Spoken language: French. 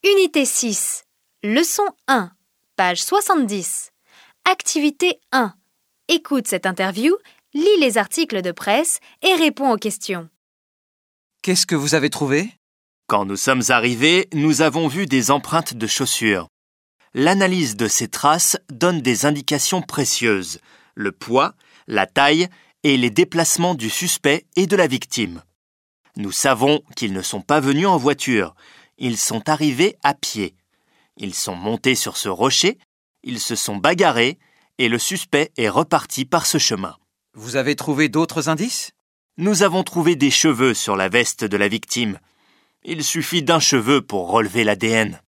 Unité 6, leçon 1, page 70. Activité 1. Écoute cette interview, lis les articles de presse et réponds aux questions. Qu'est-ce que vous avez trouvé? Quand nous sommes arrivés, nous avons vu des empreintes de chaussures. L'analyse de ces traces donne des indications précieuses, le poids, la taille et les déplacements du suspect et de la victime. Nous savons qu'ils ne sont pas venus en voiture, ils sont arrivés à pied. Ils sont montés sur ce rocher, ils se sont bagarrés et le suspect est reparti par ce chemin. Vous avez trouvé d'autres indices? Nous avons trouvé des cheveux sur la veste de la victime. Il suffit d'un cheveu pour relever l'ADN.